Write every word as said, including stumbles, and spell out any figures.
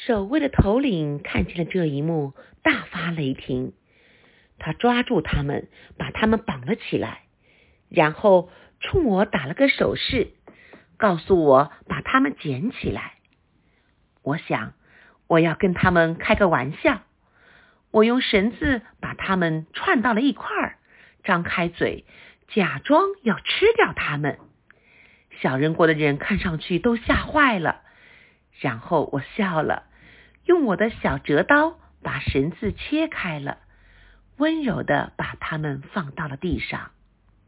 守卫的头领看见了这一幕，大发雷霆。他抓住他们，把他们绑了起来，然后冲我打了个手势，告诉我把他们捡起来。我想，我要跟他们开个玩笑。我用绳子把他们串到了一块儿，张开嘴，假装要吃掉他们。小人国的人看上去都吓坏了。然后我笑了，用我的小折刀把绳子切开了，温柔地把它们放到了地上。